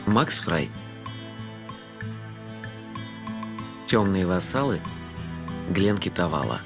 Макс Фрай. Темные вассалы Гленки Тавала.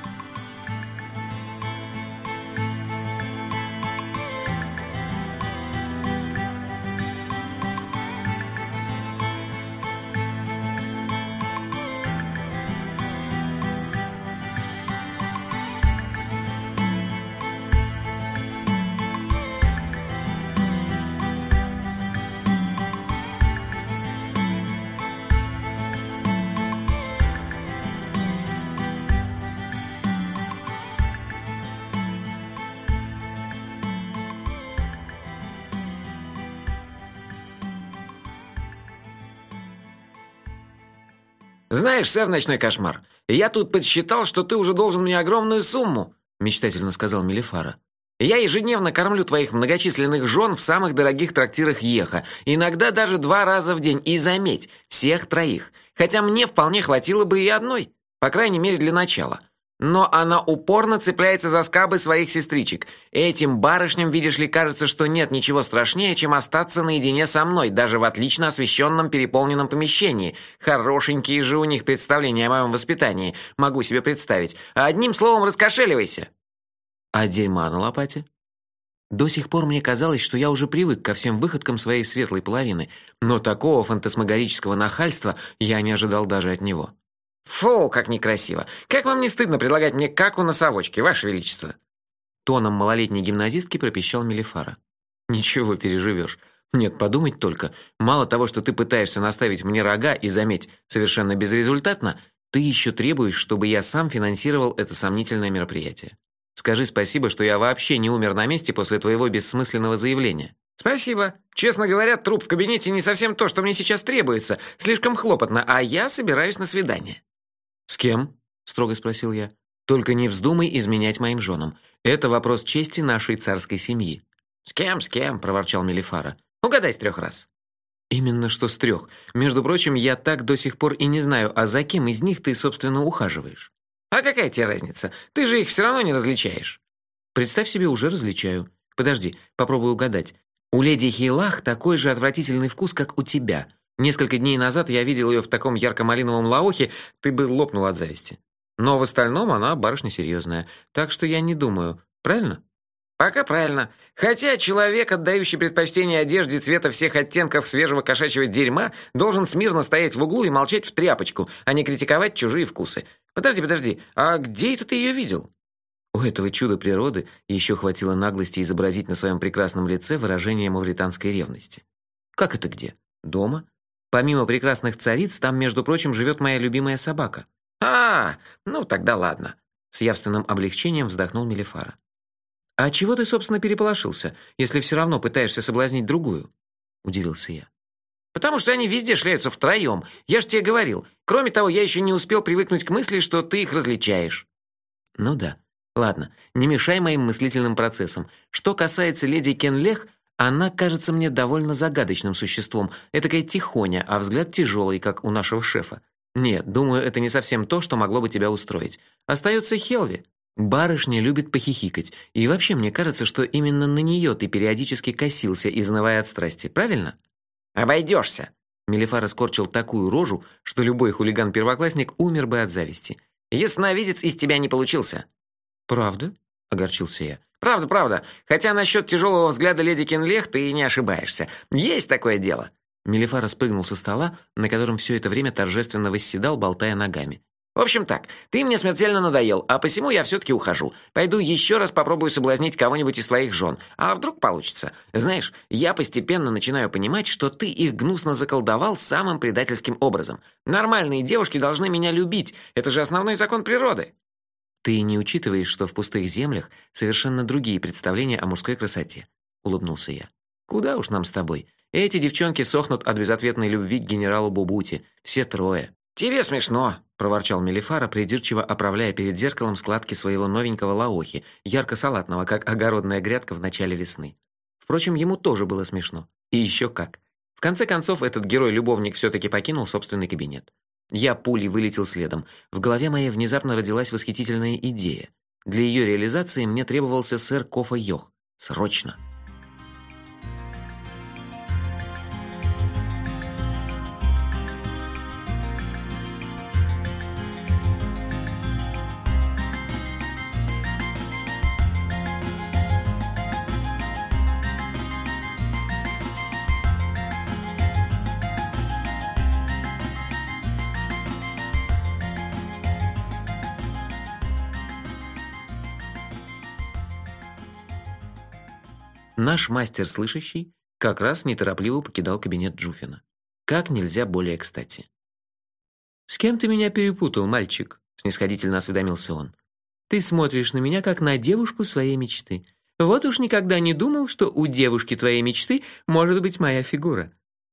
«Знаешь, сэр, ночной кошмар, я тут подсчитал, что ты уже должен мне огромную сумму», мечтательно сказал Мелифара. «Я ежедневно кормлю твоих многочисленных жен в самых дорогих трактирах Йеха, иногда даже 2 раза в день, и заметь, всех 3, хотя мне вполне хватило бы и одной, по крайней мере для начала. Но она упорно цепляется за скабы своих сестричек. Этим барышням, видишь ли, кажется, что нет ничего страшнее, чем остаться наедине со мной, даже в отлично освещенном переполненном помещении. Хорошенькие же у них представления о моем воспитании, могу себе представить. Одним словом, раскошеливайся». А дерьма на лопате? До сих пор мне казалось, что я уже привык ко всем выходкам своей светлой половины, но такого фантасмагорического нахальства я не ожидал даже от него. «Фу, как некрасиво! Как вам не стыдно предлагать мне каку на совочке, Ваше Величество?» Тоном малолетней гимназистки пропищал Мелифара. «Ничего, переживешь. Нет, подумать только. Мало того, что ты пытаешься наставить мне рога, и, заметь, совершенно безрезультатно, ты еще требуешь, чтобы я сам финансировал это сомнительное мероприятие. Скажи спасибо, что я вообще не умер на месте после твоего бессмысленного заявления». «Спасибо. Честно говоря, труп в кабинете не совсем то, что мне сейчас требуется. Слишком хлопотно, а я собираюсь на свидание». «С кем?» – строго спросил я. «Только не вздумай изменять моим женам. Это вопрос чести нашей царской семьи». «С кем?» – проворчал Мелифара. «Угадай с 3 раз». «Именно что с 3. Между прочим, я так до сих пор и не знаю, а за кем из них ты, собственно, ухаживаешь». «А какая тебе разница? Ты же их все равно не различаешь». «Представь себе, уже различаю. Подожди, попробую угадать. У леди Хейлах такой же отвратительный вкус, как у тебя. Несколько дней назад я видел ее в таком ярко-малиновом лаохе, ты бы лопнул от зависти. Но в остальном она барышня серьезная, так что я не думаю. Правильно?» «Пока правильно. Хотя человек, отдающий предпочтение одежде цвета всех оттенков свежего кошачьего дерьма, должен смирно стоять в углу и молчать в тряпочку, а не критиковать чужие вкусы. Подожди, а где это ты ее видел?» У этого чуда природы еще хватило наглости изобразить на своем прекрасном лице выражение мавританской ревности. «Как это где? Дома? Помимо прекрасных цариц, там, между прочим, живет моя любимая собака». Ну тогда ладно», — с явственным облегчением вздохнул Мелифара. «А чего ты, собственно, переполошился, если все равно пытаешься соблазнить другую?» – удивился я. «Потому что они везде шляются втроем, я ж тебе говорил. Кроме того, я еще не успел привыкнуть к мысли, что ты их различаешь». «Ну да. Ладно, не мешай моим мыслительным процессам. Что касается леди Кенлех, она кажется мне довольно загадочным существом, этакая тихоня, а взгляд тяжелый, как у нашего шефа. Нет, думаю, это не совсем то, что могло бы тебя устроить. Остается Хелви. Барышня любит похихикать, и вообще мне кажется, что именно на нее ты периодически косился, изнывая от страсти, правильно?» «Обойдешься». Мелифара скорчил такую рожу, что любой хулиган-первоклассник умер бы от зависти. «Ясновидец из тебя не получился». «Правда?» – огорчился я. «Правда. Хотя насчет тяжелого взгляда леди Кенлех ты не ошибаешься. Есть такое дело». Мелифара спрыгнул со стола, на котором все это время торжественно восседал, болтая ногами. «В общем так, ты мне смертельно надоел, а посему я все-таки ухожу. Пойду еще раз попробую соблазнить кого-нибудь из твоих жен. А вдруг получится? Знаешь, я постепенно начинаю понимать, что ты их гнусно заколдовал самым предательским образом. Нормальные девушки должны меня любить. Это же основной закон природы». «Ты не учитываешь, что в пустых землях совершенно другие представления о мужской красоте», – улыбнулся я. «Куда уж нам с тобой? Эти девчонки сохнут от безответной любви к генералу Бубути. Все 3. «Тебе смешно», – проворчал Мелифара, придирчиво оправляя перед зеркалом складки своего новенького лаохи, ярко-салатного, как огородная грядка в начале весны. Впрочем, ему тоже было смешно. И еще как. В конце концов, этот герой-любовник все-таки покинул собственный кабинет. Я пулей вылетел следом. В голове моей внезапно родилась восхитительная идея. Для ее реализации мне требовался сэр Кофа Йох. Срочно. Наш мастер слышащий как раз неторопливо покидал кабинет Джуфина. Как нельзя более кстати. «С кем ты меня перепутал, мальчик?» – снисходительно осведомился он. «Ты смотришь на меня, как на девушку своей мечты. Вот уж никогда не думал, что у девушки твоей мечты может быть моя фигура».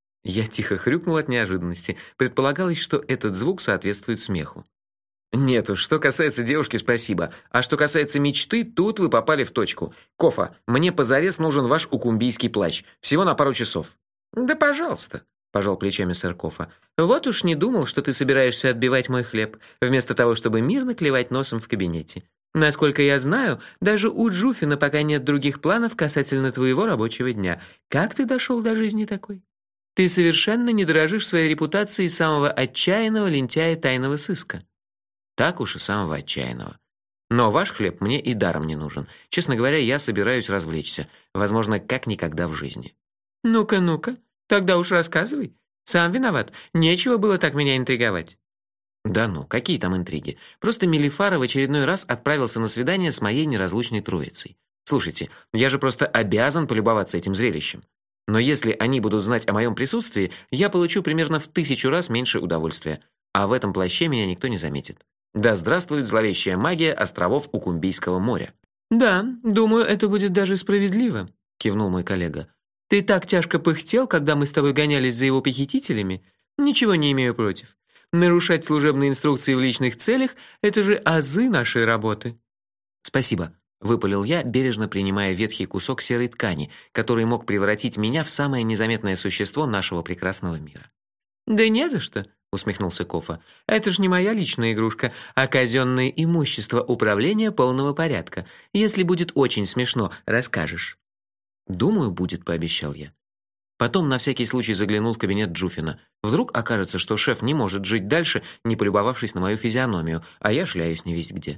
Я тихо хрюкнул от неожиданности. Предполагалось, что этот звук соответствует смеху. «Нет уж, что касается девушки, спасибо. А что касается мечты, тут вы попали в точку. Кофа, мне позарез нужен ваш укумбийский плащ. Всего на пару часов». «Да пожалуйста», – пожал плечами сэр Кофа. «Вот уж не думал, что ты собираешься отбивать мой хлеб, вместо того, чтобы мирно клевать носом в кабинете. Насколько я знаю, даже у Джуфина пока нет других планов касательно твоего рабочего дня. Как ты дошел до жизни такой? Ты совершенно не дорожишь своей репутацией самого отчаянного лентяя тайного сыска». «Так уж и самого отчаянного. Но ваш хлеб мне и даром не нужен. Честно говоря, я собираюсь развлечься, возможно, как никогда в жизни». «Ну-ка, ну-ка, тогда уж рассказывай. Сам виноват, нечего было так меня интриговать». «Да ну, какие там интриги? Просто Мелифара в очередной раз отправился на свидание с моей неразлучной троицей. Слушайте, я же просто обязан полюбоваться этим зрелищем. Но если они будут знать о моем присутствии, я получу примерно в 1000 раз меньше удовольствия. А в этом плаще меня никто не заметит. Да здравствует зловещая магия островов Укумбийского моря». «Да, думаю, это будет даже справедливо», – кивнул мой коллега. «Ты так тяжко пыхтел, когда мы с тобой гонялись за его похитителями. Ничего не имею против. Нарушать служебные инструкции в личных целях – это же азы нашей работы». «Спасибо», – выпалил я, бережно принимая ветхий кусок серой ткани, который мог превратить меня в самое незаметное существо нашего прекрасного мира. «Да не за что», – усмехнулся Кофа. «Это ж не моя личная игрушка, а казенное имущество управления полного порядка. Если будет очень смешно, расскажешь». «Думаю, будет», – пообещал я. Потом на всякий случай заглянул в кабинет Джуфина. Вдруг окажется, что шеф не может жить дальше, не полюбовавшись на мою физиономию, а я шляюсь невесть где.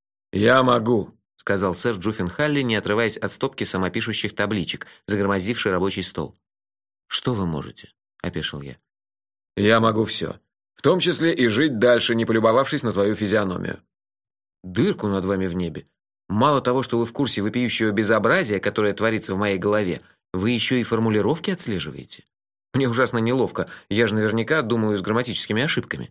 «Я могу», — сказал сэр Джуффин Халли, не отрываясь от стопки самопишущих табличек, загромоздившей рабочий стол. «Что вы можете?» – опешил я. «Я могу все. В том числе и жить дальше, не полюбовавшись на твою физиономию». «Дырку над вами в небе. Мало того, что вы в курсе вопиющего безобразия, которое творится в моей голове, вы еще и формулировки отслеживаете. Мне ужасно неловко, я же наверняка думаю с грамматическими ошибками».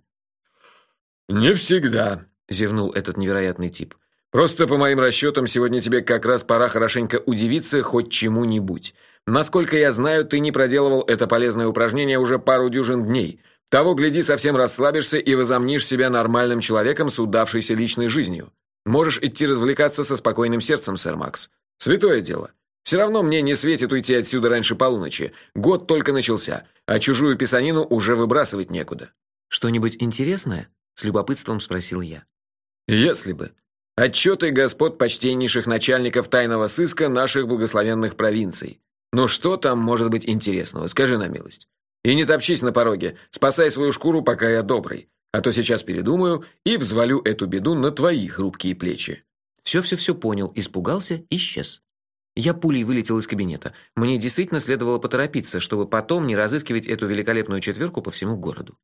«Не всегда», – зевнул этот невероятный тип. «Просто по моим расчетам, сегодня тебе как раз пора хорошенько удивиться хоть чему-нибудь. Насколько я знаю, ты не проделывал это полезное упражнение уже пару дюжин дней. Того, гляди, совсем расслабишься и возомнишь себя нормальным человеком с удавшейся личной жизнью. Можешь идти развлекаться со спокойным сердцем, сэр Макс. Святое дело. Все равно мне не светит уйти отсюда раньше полуночи. Год только начался, а чужую писанину уже выбрасывать некуда». «Что-нибудь интересное?» – с любопытством спросил я. «Если бы. Отчеты господ почтеннейших начальников тайного сыска наших благословенных провинций. Ну что там может быть интересного, скажи на милость. И не топчись на пороге, спасай свою шкуру, пока я добрый. А то сейчас передумаю и взвалю эту беду на твои хрупкие плечи». Все понял, испугался, исчез. Я пулей вылетел из кабинета. Мне действительно следовало поторопиться, чтобы потом не разыскивать эту великолепную четверку по всему городу.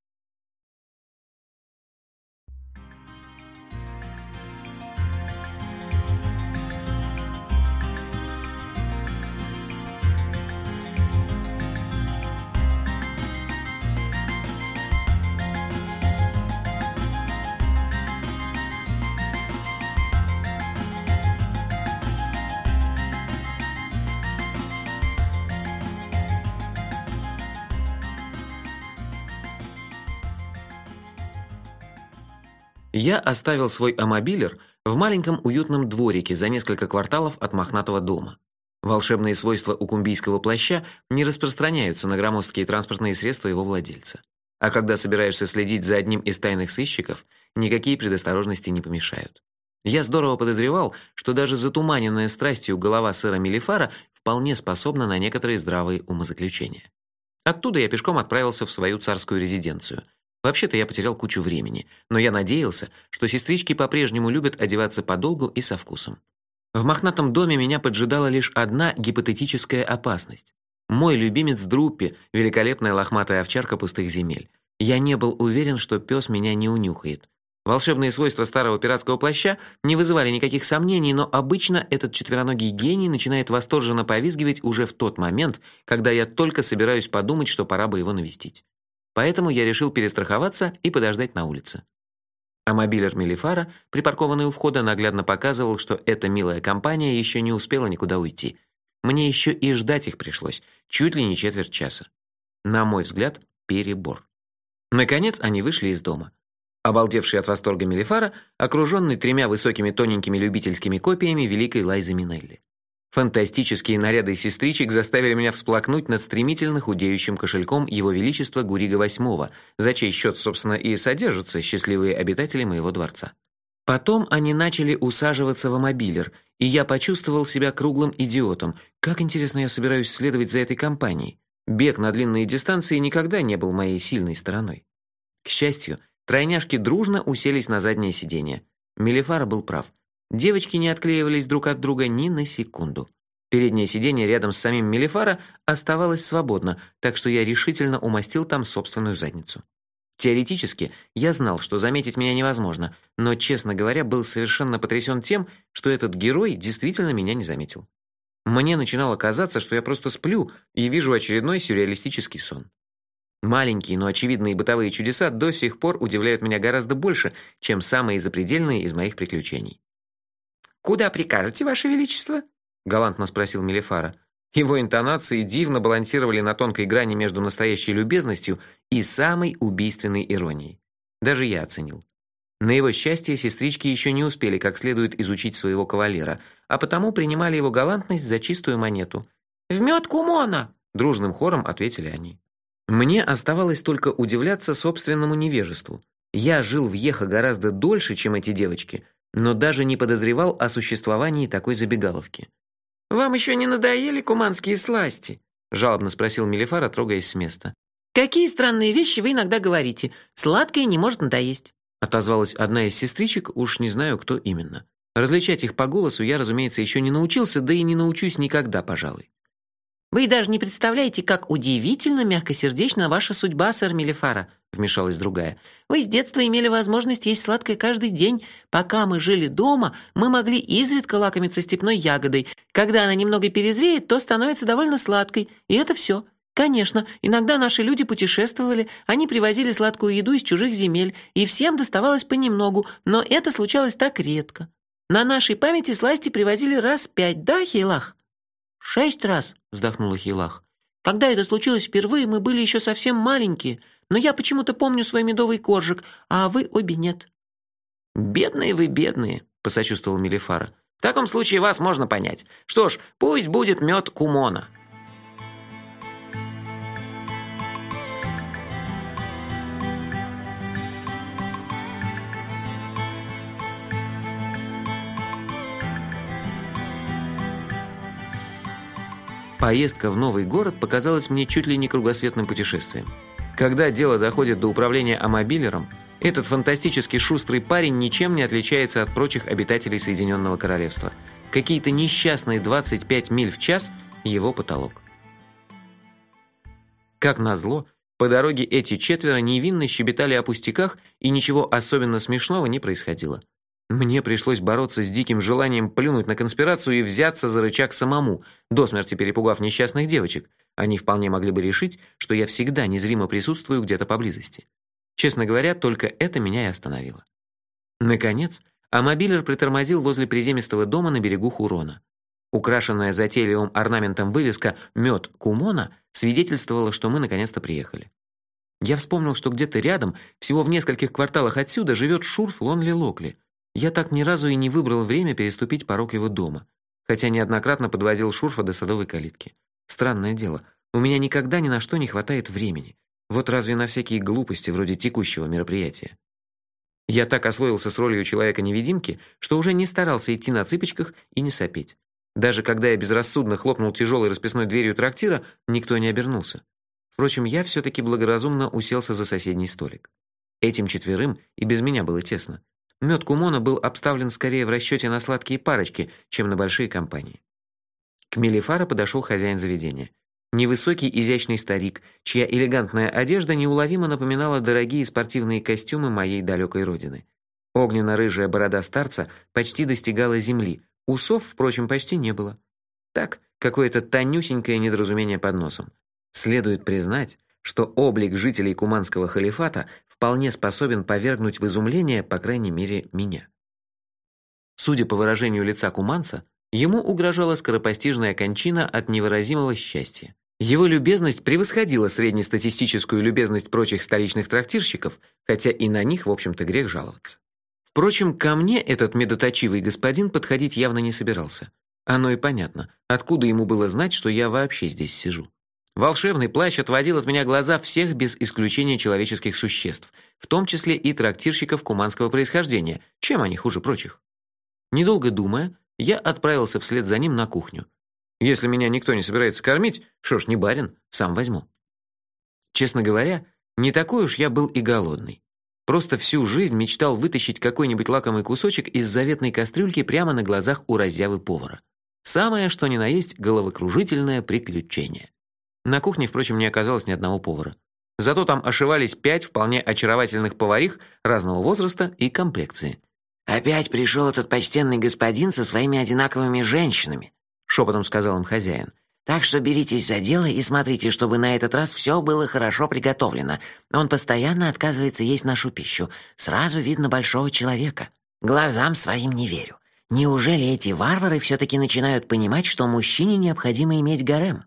Я оставил свой амобилер в маленьком уютном дворике за несколько кварталов от мохнатого дома. Волшебные свойства укумбийского плаща не распространяются на громоздкие транспортные средства его владельца. А когда собираешься следить за одним из тайных сыщиков, никакие предосторожности не помешают. Я здорово подозревал, что даже затуманенная страстью голова сэра Мелифара вполне способна на некоторые здравые умозаключения. Оттуда я пешком отправился в свою царскую резиденцию. Вообще-то я потерял кучу времени, но я надеялся, что сестрички по-прежнему любят одеваться подолгу и со вкусом. В мохнатом доме меня поджидала лишь одна гипотетическая опасность. Мой любимец Друппи, великолепная лохматая овчарка пустых земель. Я не был уверен, что пес меня не унюхает. Волшебные свойства старого пиратского плаща не вызывали никаких сомнений, но обычно этот четвероногий гений начинает восторженно повизгивать уже в тот момент, когда я только собираюсь подумать, что пора бы его навестить. Поэтому я решил перестраховаться и подождать на улице. А мобилер Мелифара, припаркованный у входа, наглядно показывал, что эта милая компания еще не успела никуда уйти. Мне еще и ждать их пришлось, чуть ли не четверть часа. На мой взгляд, перебор. Наконец они вышли из дома. Обалдевший от восторга Мелифара, окруженный 3 высокими тоненькими любительскими копиями великой Лайзы Минелли. Фантастические наряды сестричек заставили меня всплакнуть над стремительно худеющим кошельком его величества Гурига VIII, за чей счет, собственно, и содержатся счастливые обитатели моего дворца. Потом они начали усаживаться в мобилер, и я почувствовал себя круглым идиотом. Как интересно я собираюсь следовать за этой компанией. Бег на длинные дистанции никогда не был моей сильной стороной. К счастью, тройняшки дружно уселись на заднее сиденье. Мелифара был прав. Девочки не отклеивались друг от друга ни на секунду. Переднее сиденье рядом с самим Мелифара оставалось свободно, так что я решительно умастил там собственную задницу. Теоретически, я знал, что заметить меня невозможно, но, честно говоря, был совершенно потрясен тем, что этот герой действительно меня не заметил. Мне начинало казаться, что я просто сплю и вижу очередной сюрреалистический сон. Маленькие, но очевидные бытовые чудеса до сих пор удивляют меня гораздо больше, чем самые запредельные из моих приключений. «Куда прикажете, ваше величество?» — галантно спросил Мелифара. Его интонации дивно балансировали на тонкой грани между настоящей любезностью и самой убийственной иронией. Даже я оценил. На его счастье, сестрички еще не успели как следует изучить своего кавалера, а потому принимали его галантность за чистую монету. «В мёд Кумона!» — дружным хором ответили они. Мне оставалось только удивляться собственному невежеству. Я жил в Йеха гораздо дольше, чем эти девочки, но даже не подозревал о существовании такой забегаловки. «Вам еще не надоели куманские сласти?» — жалобно спросил Мелифара, трогаясь с места. «Какие странные вещи вы иногда говорите. Сладкое не может надоесть», — отозвалась одна из сестричек, уж не знаю, кто именно. Различать их по голосу я, разумеется, еще не научился, да и не научусь никогда, пожалуй. «Вы даже не представляете, как удивительно мягкосердечна ваша судьба, сэр Мелифара», — вмешалась другая. «Вы с детства имели возможность есть сладкое каждый день. Пока мы жили дома, мы могли изредка лакомиться степной ягодой. Когда она немного перезреет, то становится довольно сладкой, и это все. Конечно, иногда наши люди путешествовали, они привозили сладкую еду из чужих земель, и всем доставалось понемногу, но это случалось так редко. На нашей памяти сласти привозили раз 5, да, Хейлах?» 6 раз, вздохнула Хейлах. Когда это случилось впервые, мы были еще совсем маленькие, но я почему-то помню свой медовый коржик, а вы обе нет. Бедные вы, бедные, посочувствовал Мелифара. В таком случае вас можно понять. Что ж, пусть будет мед Кумона. Поездка в новый город показалась мне чуть ли не кругосветным путешествием. Когда дело доходит до управления амобилером, этот фантастически шустрый парень ничем не отличается от прочих обитателей Соединенного Королевства. Какие-то несчастные 25 миль в час – его потолок. Как назло, по дороге эти четверо невинно щебетали о пустяках, и ничего особенно смешного не происходило. Мне пришлось бороться с диким желанием плюнуть на конспирацию и взяться за рычаг самому, до смерти перепугав несчастных девочек. Они вполне могли бы решить, что я всегда незримо присутствую где-то поблизости. Честно говоря, только это меня и остановило. Наконец, амобилер притормозил возле приземистого дома на берегу Хурона. Украшенная затейливым орнаментом вывеска «Мед Кумона» свидетельствовала, что мы наконец-то приехали. Я вспомнил, что где-то рядом, всего в нескольких кварталах отсюда, живет Шурф Лонли Локли. Я так ни разу и не выбрал время переступить порог его дома, хотя неоднократно подвозил Шурфа до садовой калитки. Странное дело, у меня никогда ни на что не хватает времени. Вот разве на всякие глупости вроде текущего мероприятия. Я так освоился с ролью человека-невидимки, что уже не старался идти на цыпочках и не сопеть. Даже когда я безрассудно хлопнул тяжелой расписной дверью трактира, никто не обернулся. Впрочем, я все-таки благоразумно уселся за соседний столик. Этим четверым и без меня было тесно. Мед Кумона был обставлен скорее в расчете на сладкие парочки, чем на большие компании. К Мелифара подошел хозяин заведения. Невысокий, изящный старик, чья элегантная одежда неуловимо напоминала дорогие спортивные костюмы моей далекой родины. Огненно-рыжая борода старца почти достигала земли, усов, впрочем, почти не было. Так, какое-то тонюсенькое недоразумение под носом. Следует признать, что облик жителей Куманского халифата вполне способен повергнуть в изумление, по крайней мере, меня. Судя по выражению лица куманца, ему угрожала скоропостижная кончина от невыразимого счастья. Его любезность превосходила среднестатистическую любезность прочих столичных трактирщиков, хотя и на них, в общем-то, грех жаловаться. Впрочем, ко мне этот медоточивый господин подходить явно не собирался. Оно и понятно, откуда ему было знать, что я вообще здесь сижу. Волшебный плащ отводил от меня глаза всех без исключения человеческих существ, в том числе и трактирщиков куманского происхождения. Чем они хуже прочих? Недолго думая, я отправился вслед за ним на кухню. Если меня никто не собирается кормить, что ж, не барин, сам возьму. Честно говоря, не такой уж я был и голодный. Просто всю жизнь мечтал вытащить какой-нибудь лакомый кусочек из заветной кастрюльки прямо на глазах у раззявы повара. Самое что ни на есть головокружительное приключение. На кухне, впрочем, не оказалось ни одного повара. Зато там ошивались 5 вполне очаровательных поварих разного возраста и комплекции. «Опять пришел этот почтенный господин со своими одинаковыми женщинами», — шепотом сказал им хозяин. «Так что беритесь за дело и смотрите, чтобы на этот раз все было хорошо приготовлено. Он постоянно отказывается есть нашу пищу. Сразу видно большого человека. Глазам своим не верю. Неужели эти варвары все-таки начинают понимать, что мужчине необходимо иметь гарем?»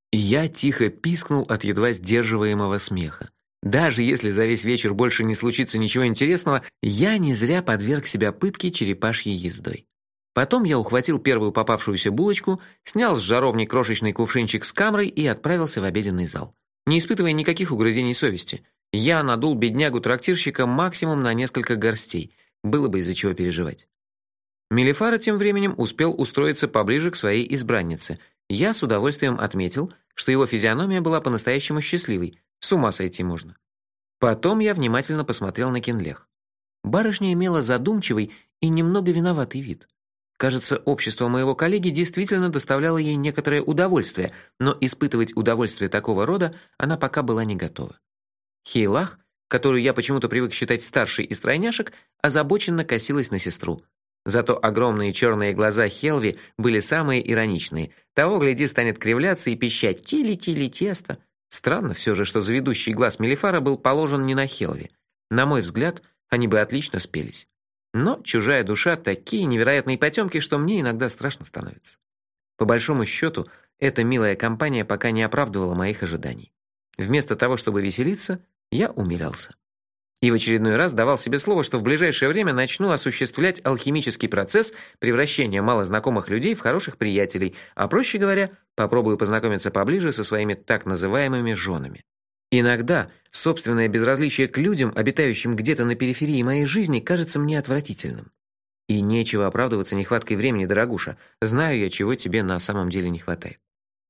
Я тихо пискнул от едва сдерживаемого смеха. Даже если за весь вечер больше не случится ничего интересного, я не зря подверг себя пытке черепашьей ездой. Потом я ухватил первую попавшуюся булочку, снял с жаровни крошечный кувшинчик с камрой и отправился в обеденный зал. Не испытывая никаких угрызений совести, я надул беднягу-трактирщика максимум на несколько горстей. Было бы из-за чего переживать. Мелифара тем временем успел устроиться поближе к своей избраннице. Я с удовольствием отметил, что его физиономия была по-настоящему счастливой. С ума сойти можно. Потом я внимательно посмотрел на Кенлех. Барышня имела задумчивый и немного виноватый вид. Кажется, общество моего коллеги действительно доставляло ей некоторое удовольствие, но испытывать удовольствие такого рода она пока была не готова. Хейлах, которую я почему-то привык считать старшей из тройняшек, озабоченно косилась на сестру. Зато огромные черные глаза Хелви были самые ироничные. Того, гляди, станет кривляться и пищать «тили-тили тесто». Странно все же, что заведущий глаз Мелифара был положен не на Хелви. На мой взгляд, они бы отлично спелись. Но чужая душа такие невероятные потемки, что мне иногда страшно становится. По большому счету, эта милая компания пока не оправдывала моих ожиданий. Вместо того, чтобы веселиться, я умилялся. И в очередной раз давал себе слово, что в ближайшее время начну осуществлять алхимический процесс превращения малознакомых людей в хороших приятелей, а проще говоря, попробую познакомиться поближе со своими так называемыми женами. Иногда собственное безразличие к людям, обитающим где-то на периферии моей жизни, кажется мне отвратительным. И нечего оправдываться нехваткой времени, дорогуша. Знаю я, чего тебе на самом деле не хватает.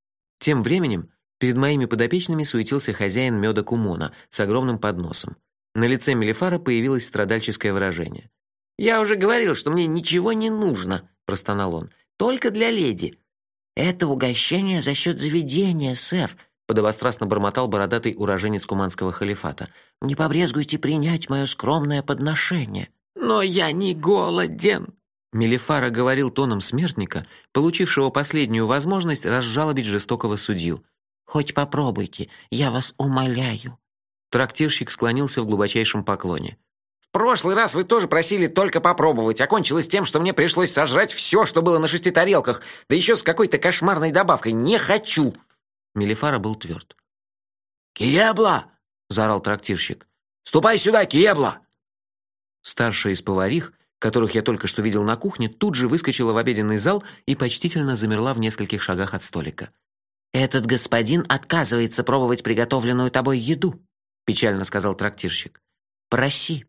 Тем временем перед моими подопечными суетился хозяин меда Кумона с огромным подносом. На лице Мелифара появилось страдальческое выражение. «Я уже говорил, что мне ничего не нужно», — простонал он. «Только для леди». «Это угощение за счет заведения, сэр», — подобострастно бормотал бородатый уроженец Куманского халифата. «Не побрезгуйте принять мое скромное подношение». «Но я не голоден», — Мелифара говорил тоном смертника, получившего последнюю возможность разжалобить жестокого судью. «Хоть попробуйте, я вас умоляю». Трактирщик склонился в глубочайшем поклоне. «В прошлый раз вы тоже просили только попробовать, а кончилось тем, что мне пришлось сожрать все, что было на 6 тарелках, да еще с какой-то кошмарной добавкой. Не хочу!» Мелифара был тверд. «Киебла!» — заорал трактирщик. «Ступай сюда, Киебла!» Старшая из поварих, которых я только что видел на кухне, тут же выскочила в обеденный зал и почтительно замерла в нескольких шагах от столика. «Этот господин отказывается пробовать приготовленную тобой еду», — печально сказал трактирщик. «Проси».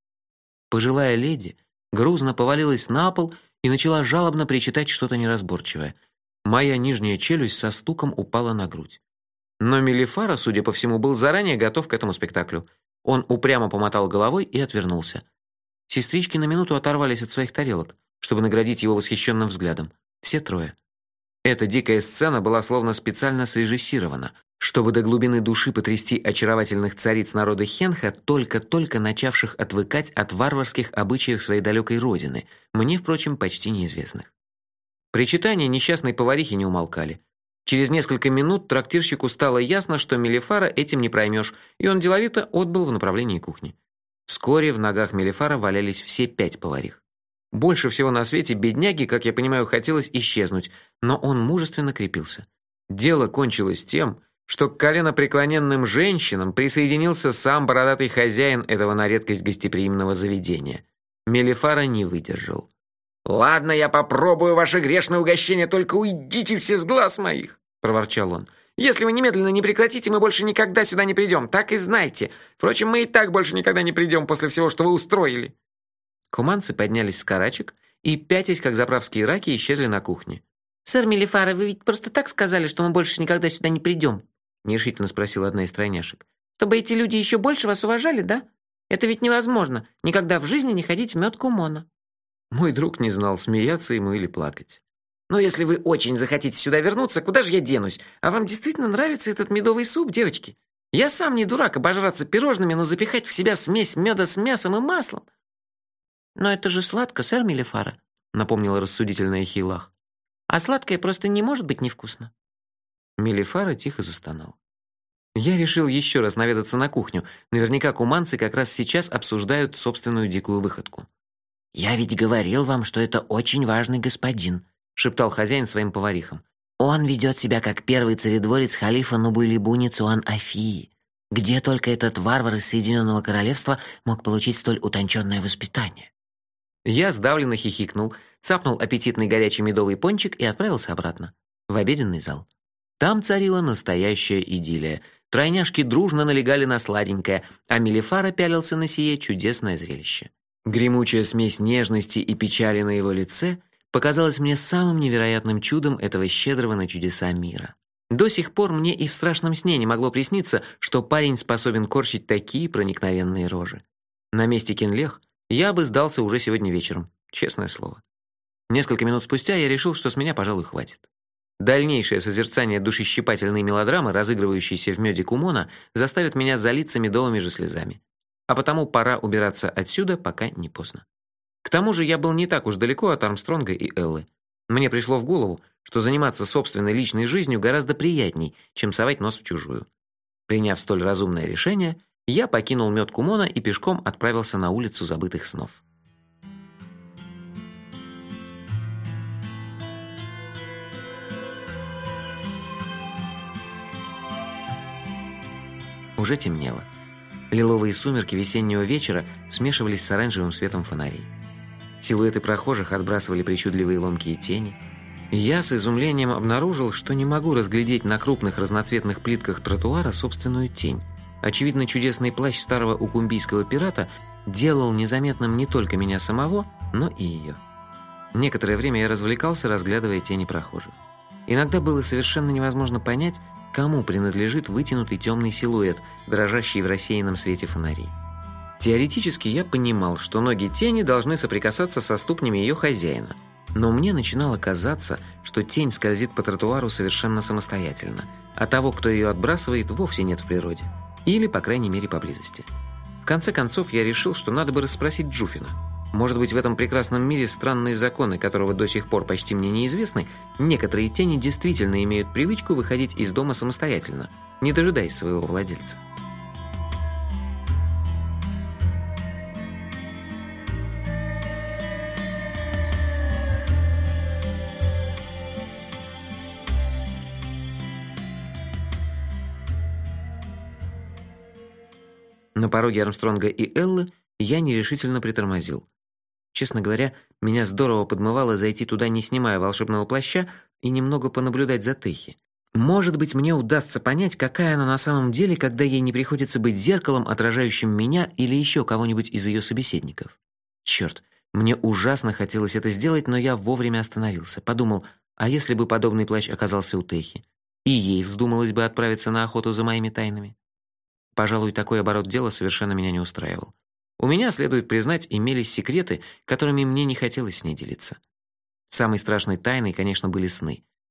Пожилая леди грузно повалилась на пол и начала жалобно причитать что-то неразборчивое. Моя нижняя челюсть со стуком упала на грудь. Но Мелифара, судя по всему, был заранее готов к этому спектаклю. Он упрямо помотал головой и отвернулся. Сестрички на минуту оторвались от своих тарелок, чтобы наградить его восхищенным взглядом. Все трое. Эта дикая сцена была словно специально срежиссирована. чтобы до глубины души потрясти очаровательных цариц народа Хенха, только-только начавших отвыкать от варварских обычаев своей далекой родины, мне, впрочем, почти неизвестных. Причитания несчастной поварихи не умолкали. Через несколько минут трактирщику стало ясно, что Мелифара этим не проймешь, и он деловито отбыл в направлении кухни. Вскоре в ногах Мелифара валялись все 5 поварих. Больше всего на свете бедняге, как я понимаю, хотелось исчезнуть, но он мужественно крепился. Дело кончилось тем, что к коленопреклоненным женщинам присоединился сам бородатый хозяин этого на редкость гостеприимного заведения. Мелифара не выдержал. «Ладно, я попробую ваше грешное угощение, только уйдите все с глаз моих!» – проворчал он. «Если вы немедленно не прекратите, мы больше никогда сюда не придем, так и знайте. Впрочем, мы и так больше никогда не придем после всего, что вы устроили». Куманцы поднялись с карачек и, пятясь, как заправские раки, исчезли на кухне. «Сэр Мелифара, вы ведь просто так сказали, что мы больше никогда сюда не придем?» – нерешительно спросила одна из тройняшек. «Чтобы эти люди еще больше вас уважали, да? Это ведь невозможно, никогда в жизни не ходить в мед Кумона». Мой друг не знал, смеяться ему или плакать. «Но если вы очень захотите сюда вернуться, куда же я денусь? А вам действительно нравится этот медовый суп, девочки? Я сам не дурак обожраться пирожными, но запихать в себя смесь меда с мясом и маслом». «Но это же сладко, сэр Мелифара», — напомнила рассудительная Хейлах. «А сладкое просто не может быть невкусно». Мелифара тихо застонал. Я решил еще раз наведаться на кухню. Наверняка куманцы как раз сейчас обсуждают собственную дикую выходку. «Я ведь говорил вам, что это очень важный господин», — шептал хозяин своим поварихам. «Он ведет себя как первый царедворец халифа Нубуйлибуни Цуан Афии. Где только этот варвар из Соединенного Королевства мог получить столь утонченное воспитание?» Я сдавленно хихикнул, цапнул аппетитный горячий медовый пончик и отправился обратно, в обеденный зал. Там царила настоящая идиллия. Тройняшки дружно налегали на сладенькое, а Мелифара пялился на сие чудесное зрелище. Гремучая смесь нежности и печали на его лице показалась мне самым невероятным чудом этого щедрого на чудеса мира. До сих пор мне и в страшном сне не могло присниться, что парень способен корчить такие проникновенные рожи. На месте Кенлех я бы сдался уже сегодня вечером, честное слово. Несколько минут спустя я решил, что с меня, пожалуй, хватит. Дальнейшее созерцание душещипательной мелодрамы, разыгрывающейся в мёде Кумона, заставит меня залиться медовыми же слезами. А потому пора убираться отсюда, пока не поздно. К тому же я был не так уж далеко от Армстронга и Эллы. Мне пришло в голову, что заниматься собственной личной жизнью гораздо приятней, чем совать нос в чужую. Приняв столь разумное решение, я покинул мёд Кумона и пешком отправился на улицу забытых снов. Уже темнело. Лиловые сумерки весеннего вечера смешивались с оранжевым светом фонарей. Силуэты прохожих отбрасывали причудливые ломкие тени. Я с изумлением обнаружил, что не могу разглядеть на крупных разноцветных плитках тротуара собственную тень. Очевидно, чудесный плащ старого укумбийского пирата делал незаметным не только меня самого, но и ее. Некоторое время я развлекался, разглядывая тени прохожих. Иногда было совершенно невозможно понять, кому принадлежит вытянутый темный силуэт, дрожащий в рассеянном свете фонарей. Теоретически я понимал, что ноги тени должны соприкасаться со ступнями ее хозяина, но мне начинало казаться, что тень скользит по тротуару совершенно самостоятельно, а того, кто ее отбрасывает, вовсе нет в природе. Или, по крайней мере, поблизости. В конце концов, я решил, что надо бы расспросить Джуфина. Может быть, в этом прекрасном мире странные законы, которого до сих пор почти мне неизвестны, некоторые тени действительно имеют привычку выходить из дома самостоятельно, не дожидаясь своего владельца. На пороге Армстронга и Эллы я нерешительно притормозил. Честно говоря, меня здорово подмывало зайти туда, не снимая волшебного плаща, и немного понаблюдать за Техи. Может быть, мне удастся понять, какая она на самом деле, когда ей не приходится быть зеркалом, отражающим меня или еще кого-нибудь из ее собеседников. Черт, мне ужасно хотелось это сделать, но я вовремя остановился. Подумал, а если бы подобный плащ оказался у Техи? И ей вздумалось бы отправиться на охоту за моими тайнами? Пожалуй, такой оборот дела совершенно меня не устраивал. У меня, следует признать, имелись секреты, которыми мне не хотелось с ней делиться. Самой страшной тайной, конечно, были сны.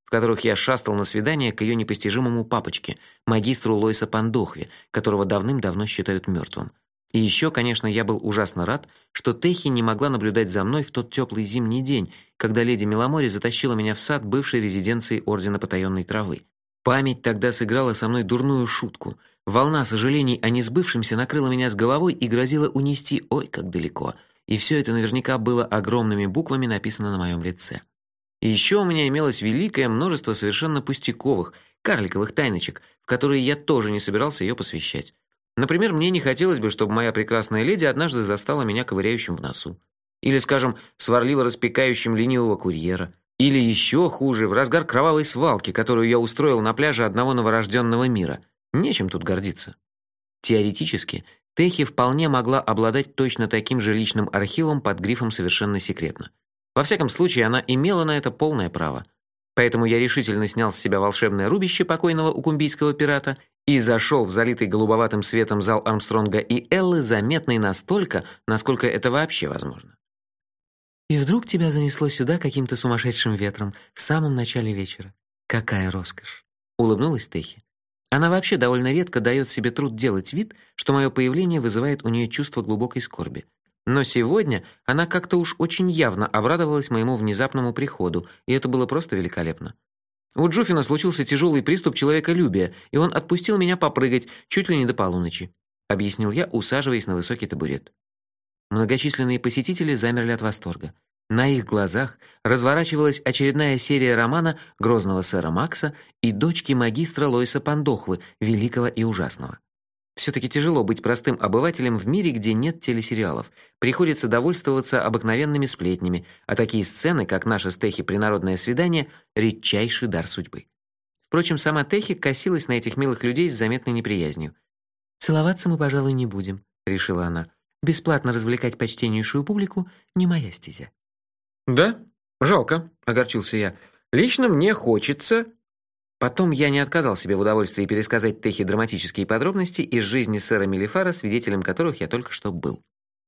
в которых я шастал на свидание к ее непостижимому папочке, магистру Лойса Пандохве, которого давным-давно считают мертвым. И еще, конечно, я был ужасно рад, что Техи не могла наблюдать за мной в тот теплый зимний день, когда леди Меломори затащила меня в сад бывшей резиденции Ордена Потаенной Травы. Память тогда сыграла со мной дурную шутку. Волна сожалений о несбывшемся накрыла меня с головой и грозила унести ой как далеко. И все это наверняка было огромными буквами написано на моем лице. И еще у меня имелось великое множество совершенно пустяковых, карликовых тайночек, в которые я тоже не собирался ее посвящать. Например, мне не хотелось бы, чтобы моя прекрасная леди однажды застала меня ковыряющим в носу. Или, скажем, сварливо распекающим ленивого курьера. Или еще хуже, в разгар кровавой свалки, которую я устроил на пляже одного новорожденного мира. Нечем тут гордиться. Теоретически, Техи вполне могла обладать точно таким же личным архивом под грифом «Совершенно секретно». Во всяком случае, она имела на это полное право. Поэтому я решительно снял с себя волшебное рубище покойного укумбийского пирата и зашел в залитый голубоватым светом зал Армстронга и Эллы, заметный настолько, насколько это вообще возможно. И вдруг тебя занесло сюда каким-то сумасшедшим ветром в самом начале вечера. Какая роскошь, улыбнулась Техи. Она вообще довольно редко дает себе труд делать вид, что мое появление вызывает у нее чувство глубокой скорби. Но сегодня она как-то уж очень явно обрадовалась моему внезапному приходу, и это было просто великолепно. У Джуфина случился тяжелый приступ человеколюбия, и он отпустил меня попрыгать чуть ли не до полуночи, объяснил я, усаживаясь на высокий табурет. Многочисленные посетители замерли от восторга. На их глазах разворачивалась очередная серия романа Грозного сэра Макса и дочки магистра Лойса Пандохвы, великого и ужасного. Все-таки тяжело быть простым обывателем в мире, где нет телесериалов. Приходится довольствоваться обыкновенными сплетнями, а такие сцены, как наша с Техи принародное свидание, редчайший дар судьбы. Впрочем, сама Техи косилась на этих милых людей с заметной неприязнью. «Целоваться мы, пожалуй, не будем», — решила она. «Бесплатно развлекать почтеннейшую публику — не моя стезя». «Да? Жалко», — огорчился я. «Лично мне хочется...» Потом я не отказал себе в удовольствии пересказать Техи драматические подробности из жизни сэра Мелифара, свидетелем которых я только что был.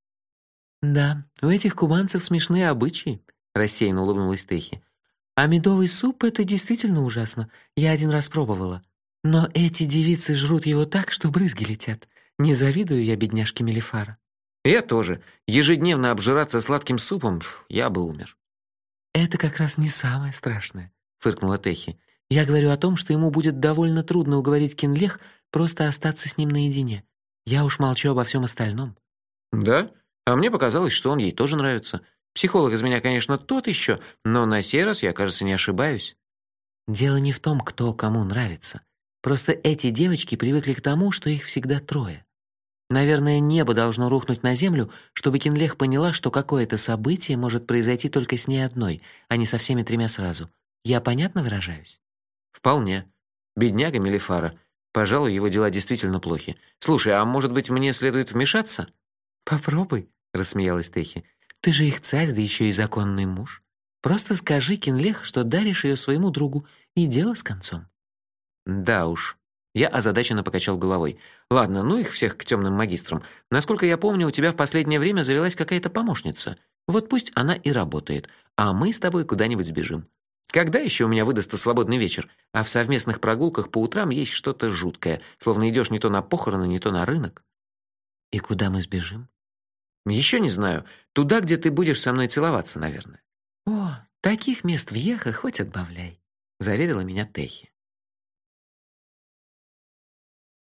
«Да, у этих кубанцев смешные обычаи», — рассеянно улыбнулась Техи. «А медовый суп — это действительно ужасно. Я один раз пробовала. Но эти девицы жрут его так, что брызги летят. Не завидую я бедняжке Мелифара». Я тоже. Ежедневно обжираться сладким супом я бы умер. «Это как раз не самое страшное», — фыркнула Техи. «Я говорю о том, что ему будет довольно трудно уговорить Кинлех просто остаться с ним наедине. Я уж молчу обо всем остальном». «Да? А мне показалось, что он ей тоже нравится. Психолог из меня, конечно, тот еще, но на сей раз я, кажется, не ошибаюсь». «Дело не в том, кто кому нравится. Просто эти девочки привыкли к тому, что их всегда трое. Наверное, небо должно рухнуть на землю, чтобы Кинлех поняла, что какое-то событие может произойти только с ней одной, а не со всеми тремя сразу. Я понятно выражаюсь?» «Вполне. Бедняга Мелифара. Пожалуй, его дела действительно плохи. Слушай, а может быть, мне следует вмешаться?» «Попробуй», — рассмеялась Техи. «Ты же их царь, да еще и законный муж. Просто скажи Кинлех, что даришь ее своему другу, и дело с концом». «Да уж». Я озадаченно покачал головой. «Ладно, ну их всех к темным магистрам. Насколько я помню, у тебя в последнее время завелась какая-то помощница. Вот пусть она и работает, а мы с тобой куда-нибудь сбежим. Когда еще у меня выдастся свободный вечер? А в совместных прогулках по утрам есть что-то жуткое, словно идешь не то на похороны, не то на рынок». «И куда мы сбежим?» «Еще не знаю. Туда, где ты будешь со мной целоваться, наверное». «О, таких мест в Йеха хоть отбавляй», — заверила меня Техи.